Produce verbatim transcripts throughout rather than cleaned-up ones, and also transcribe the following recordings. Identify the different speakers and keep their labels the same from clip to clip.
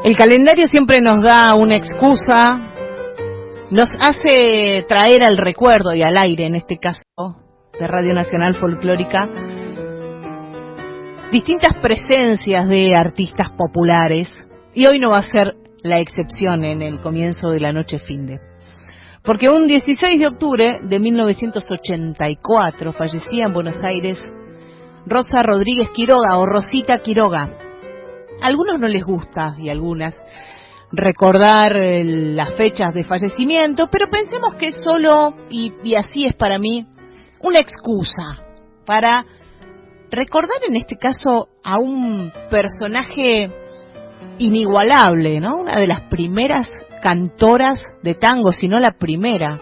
Speaker 1: El calendario siempre nos da una excusa, nos hace traer al recuerdo y al aire, en este caso de Radio Nacional Folclórica, distintas presencias de artistas populares, y hoy no va a ser la excepción en el comienzo de la noche finde. Porque un dieciséis de octubre de mil novecientos ochenta y cuatro fallecía en Buenos Aires Rosa Rodríguez Quiroga, o Rosita Quiroga. A algunos no les gusta, y a algunas, recordar eh, las fechas de fallecimiento, pero pensemos que es solo, y, y así es para mí, una excusa para recordar en este caso a un personaje inigualable, ¿no? Una de las primeras cantoras de tango, si no la primera.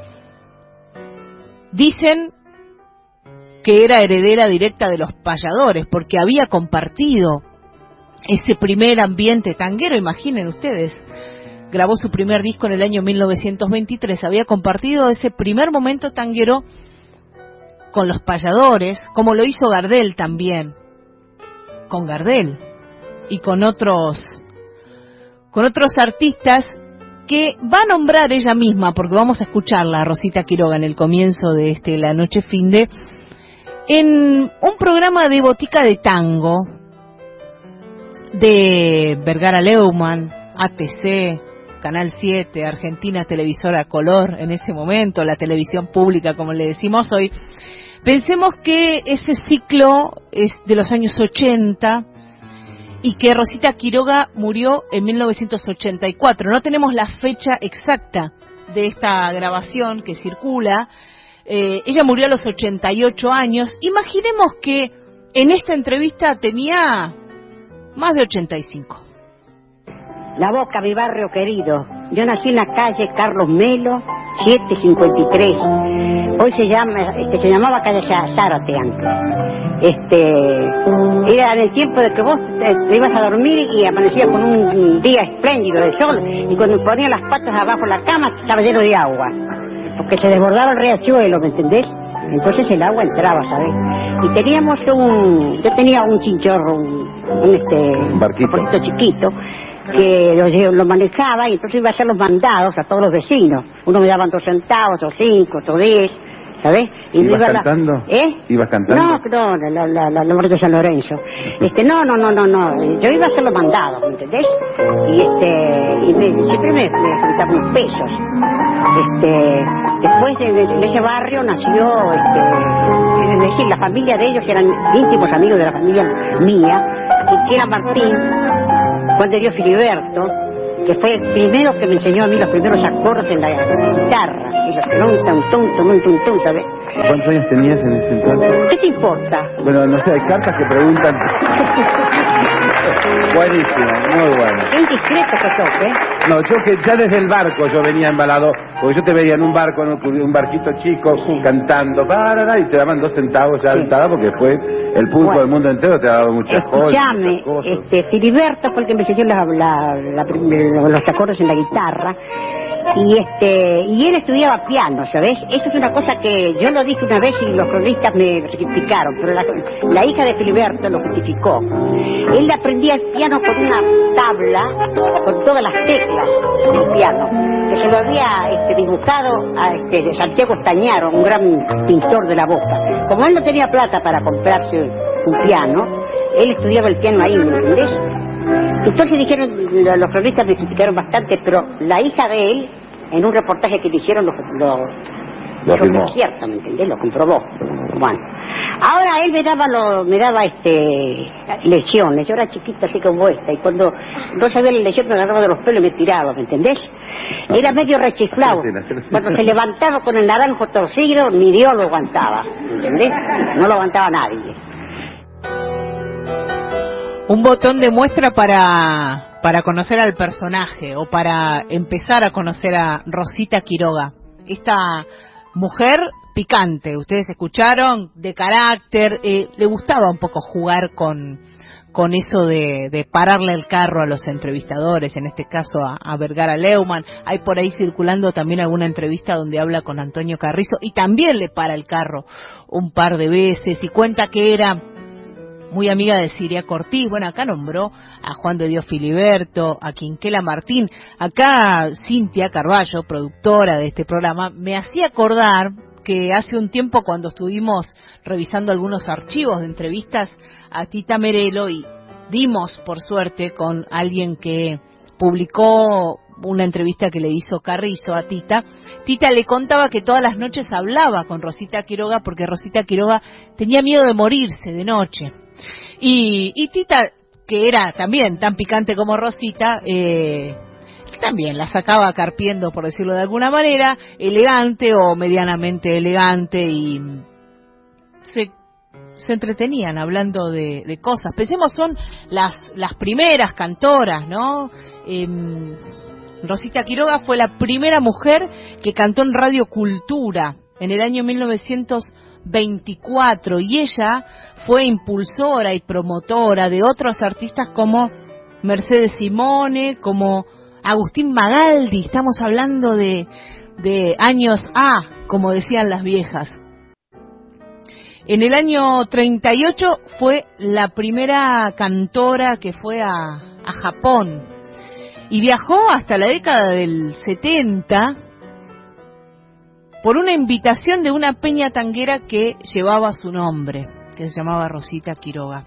Speaker 1: Dicen que era heredera directa de los payadores, porque había compartido ese primer ambiente tanguero. Imaginen ustedes, grabó su primer disco en el año mil novecientos veintitrés, había compartido ese primer momento tanguero con los payadores, como lo hizo Gardel también, con Gardel y con otros con otros artistas que va a nombrar ella misma, porque vamos a escucharla, Rosita Quiroga, en el comienzo de este La Noche Finde, en un programa de botica de tango de Vergara Leumann, A T C, Canal siete, Argentina Televisora Color, en ese momento, la televisión pública, como le decimos hoy. Pensemos que ese ciclo es de los años ochenta y que Rosita Quiroga murió en mil novecientos ochenta y cuatro. No tenemos la fecha exacta de esta grabación que circula. Eh, ella murió a los ochenta y ocho años. Imaginemos que en esta entrevista tenía más de ochenta y cinco.
Speaker 2: La Boca, mi barrio querido. Yo nací en la calle Carlos Melo, setecientos cincuenta y tres. Hoy se llama, este, se llamaba calle Zárate antes. Este, era en el tiempo de que vos te, te ibas a dormir y amanecías con un día espléndido de sol, y cuando ponías las patas abajo de la cama estaba lleno de agua, porque se desbordaba el riachuelo, ¿me entendés? Entonces el agua entraba, ¿sabes? Y teníamos un, yo tenía un chinchorro, un, un este,
Speaker 3: un barquito,
Speaker 2: un barquito chiquito, que lo, lo manejaba, y entonces iba a hacer los mandados a todos los vecinos. Uno me daban dos centavos, otros cinco, otros diez, ¿sabes?
Speaker 3: Y ¿Ibas
Speaker 2: iba
Speaker 3: cantando?
Speaker 2: La, ¿Eh?
Speaker 3: ¿Ibas cantando?
Speaker 2: No, no, la, la, la, la muerte de San Lorenzo. Este, no, no, no, no, no. Yo iba a hacer los mandados, ¿me entendés? Y este, y me, siempre me, me juntaban unos pesos. Este, después de, de, de ese barrio nació, este, es decir, la familia de ellos, que eran íntimos amigos de la familia mía, que era Martín, Juan de Dios Filiberto, que fue el primero que me enseñó a mí los primeros acordes en la guitarra, y los que no, tan tonto, muy tonto, ¿sabes?
Speaker 3: ¿Cuántos años tenías en ese entonces?
Speaker 2: ¿Qué te importa?
Speaker 3: Bueno, no sé, hay cartas que preguntan. Buenísimo, muy bueno.
Speaker 2: Qué indiscreto que sos, ¿eh?
Speaker 3: No, yo que ya desde el barco yo venía embalado, porque yo te veía en un barco, en un, un barquito chico, sí, cantando, parara, y te daban dos centavos ya, sí, entrada, porque después el público bueno, del mundo entero te ha dado muchas cosas.
Speaker 2: Escuchame, este, Filiberto fue el que me enseñó la, la, la, la, los acordes en la guitarra. Y este y él estudiaba piano, ¿sabes? Eso es una cosa que yo lo dije una vez y los cronistas me rectificaron, pero la, la hija de Filiberto lo justificó. Él aprendía el piano con una tabla con todas las teclas del piano, que se lo había este, dibujado a este, Santiago Estañaro, un gran pintor de la Boca. Como él no tenía plata para comprarse un piano, él estudiaba el piano ahí, ¿me entendés? Entonces dijeron, los cronistas me criticaron bastante, pero la hija de él, en un reportaje que le hicieron, lo, lo, lo dijo que es cierto, ¿me entendés? Lo comprobó. Bueno, ahora él me daba, lo, me daba este, lesiones. Yo era chiquita así como esta, y cuando no sabía la lesión me agarraba de los pelos y me tiraba, ¿me entendés? Era medio rechiflado. Cuando se levantaba con el naranjo torcido, ni Dios lo aguantaba, ¿me entendés? No lo aguantaba nadie.
Speaker 1: Un botón de muestra para, para conocer al personaje, o para empezar a conocer a Rosita Quiroga. Esta mujer picante, ustedes escucharon, de carácter, eh, le gustaba un poco jugar con, con eso de, de pararle el carro a los entrevistadores, en este caso a, a Vergara Leumann. Hay por ahí circulando también alguna entrevista donde habla con Antonio Carrizo y también le para el carro un par de veces y cuenta que era muy amiga de Siria Cortiz. Bueno, acá nombró a Juan de Dios Filiberto, a Quinquela Martín. Acá Cintia Carballo, productora de este programa, me hacía acordar que hace un tiempo, cuando estuvimos revisando algunos archivos de entrevistas a Tita Merelo, y dimos, por suerte, con alguien que publicó una entrevista que le hizo Carrizo a Tita, Tita le contaba que todas las noches hablaba con Rosita Quiroga porque Rosita Quiroga tenía miedo de morirse de noche. Y, y Tita, que era también tan picante como Rosita, eh, también la sacaba carpiendo, por decirlo de alguna manera, elegante o medianamente elegante, y se, se entretenían hablando de, de cosas. Pensemos, son las, las primeras cantoras, ¿no? Eh, Rosita Quiroga fue la primera mujer que cantó en Radio Cultura en el año mil novecientos veinticuatro, y ella fue impulsora y promotora de otros artistas como Mercedes Simone, como Agustín Magaldi. Estamos hablando de, de años A, como decían las viejas. En el año treinta y ocho fue la primera cantora que fue a, a Japón, y viajó hasta la década del setenta por una invitación de una peña tanguera que llevaba su nombre, que se llamaba Rosita Quiroga.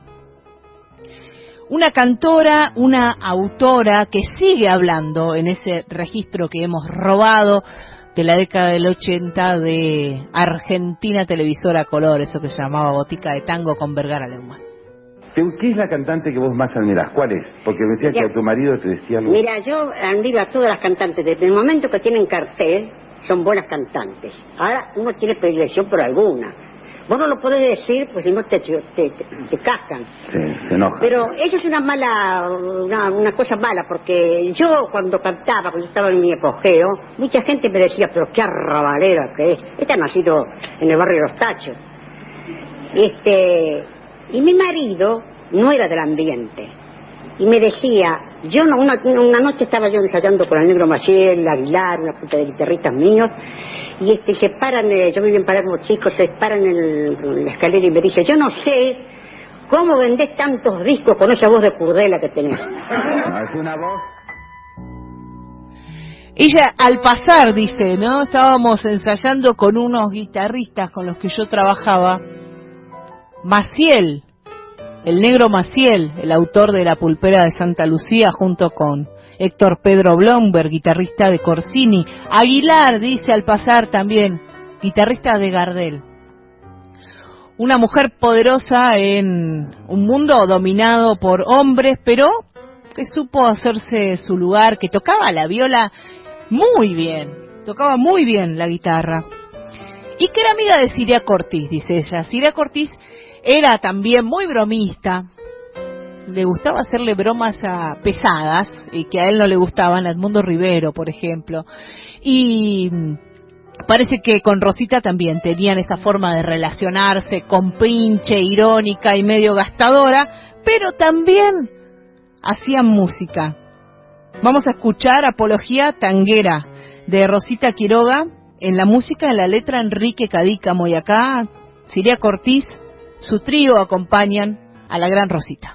Speaker 1: Una cantora, una autora que sigue hablando en ese registro que hemos robado de la década del ochenta de Argentina Televisora Color, eso que se llamaba Botica de Tango con Vergara Leumann.
Speaker 3: ¿Qué es la cantante que vos más admirás? ¿Cuál es? Porque me decías que a tu marido te decía algo.
Speaker 2: Mira, yo admiro a todas las cantantes. Desde el momento que tienen cartel, son buenas cantantes. Ahora uno tiene predilección por alguna. Vos no lo podés decir, pues si no te, te, te, te cascan.
Speaker 3: Sí, se enoja.
Speaker 2: Pero eso es una mala, una, una cosa mala, porque yo cuando cantaba, cuando estaba en mi apogeo, mucha gente me decía, pero qué arrabalera que es. Esta ha nacido en el barrio de Los Tachos. Este... Y mi marido no era del ambiente. Y me decía, yo no, una, una noche estaba yo ensayando con el Negro Maciel, Aguilar, una puta de guitarristas míos, y este, se paran, eh, yo vivía en Palermo, chicos, se paran en, el, en la escalera y me dice, yo no sé cómo vendés tantos discos con esa voz de Purdela que tenés.
Speaker 3: ¿Es una voz?
Speaker 1: Ella, al pasar, dice, ¿no? Estábamos ensayando con unos guitarristas con los que yo trabajaba, Maciel, el Negro Maciel, el autor de La Pulpera de Santa Lucía, junto con Héctor Pedro Blomberg, guitarrista de Corsini. Aguilar, dice al pasar también, guitarrista de Gardel. Una mujer poderosa en un mundo dominado por hombres, pero que supo hacerse su lugar, que tocaba la viola muy bien, tocaba muy bien la guitarra. Y que era amiga de Siria Cortiz, dice ella. Siria Cortiz era también muy bromista, le gustaba hacerle bromas a pesadas y que a él no le gustaban, a Edmundo Rivero, por ejemplo. Y parece que con Rosita también tenían esa forma de relacionarse, con pinche, irónica y medio gastadora, pero también hacían música. Vamos a escuchar Apología Tanguera de Rosita Quiroga, en la música, en la letra Enrique Cadícamo, y acá Siria Cortiz, su trío acompañan a la gran Rosita.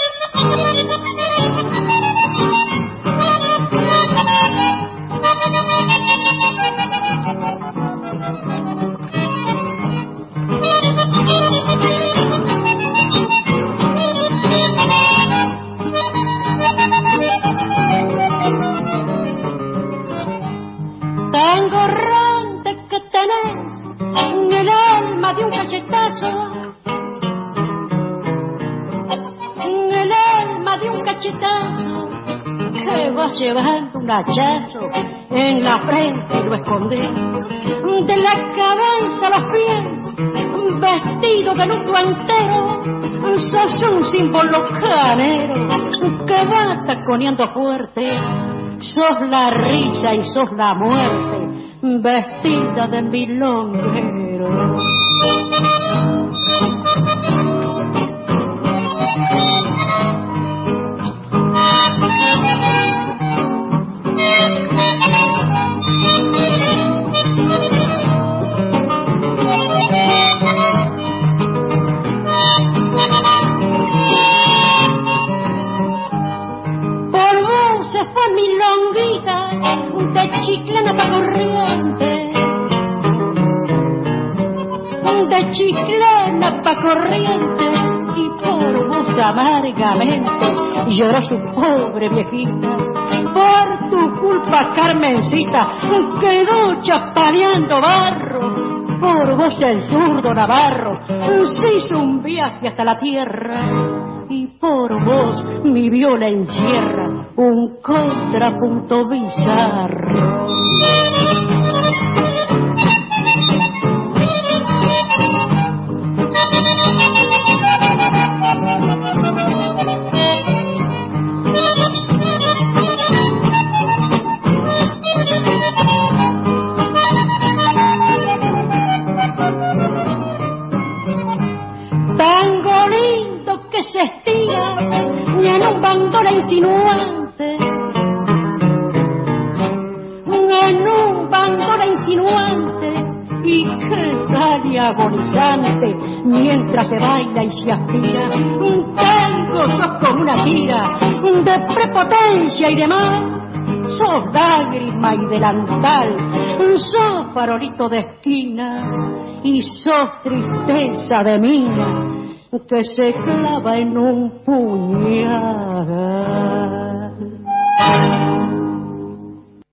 Speaker 4: Tengo errante que tenés en el alma de un cachetazo, en el alma de un cachetazo, que vas llevando un hachazo en la frente y lo escondés, de la cabeza a los pies, vestido de luto entero, sos un símbolo canero que va taconeando fuerte. Sos la risa y sos la muerte, vestida de milonguero. pena pa' corriente y por vos amargamente lloró su pobre viejita. Por tu culpa, Carmencita, quedó chapaleando barro. Por vos el zurdo Navarro se hizo un viaje hasta la tierra. Y por vos mi viola encierra un contrapunto bizarro. Tango lindo que se estira y en un bandola insinuante, en un bandola insinuante y que sale agonizante mientras se baila y se aspira. Un tango sos como una tira de prepotencia y de mal. Sos lágrima y delantal, sos farolito de esquina y sos tristeza de mina que se clava en un puñal.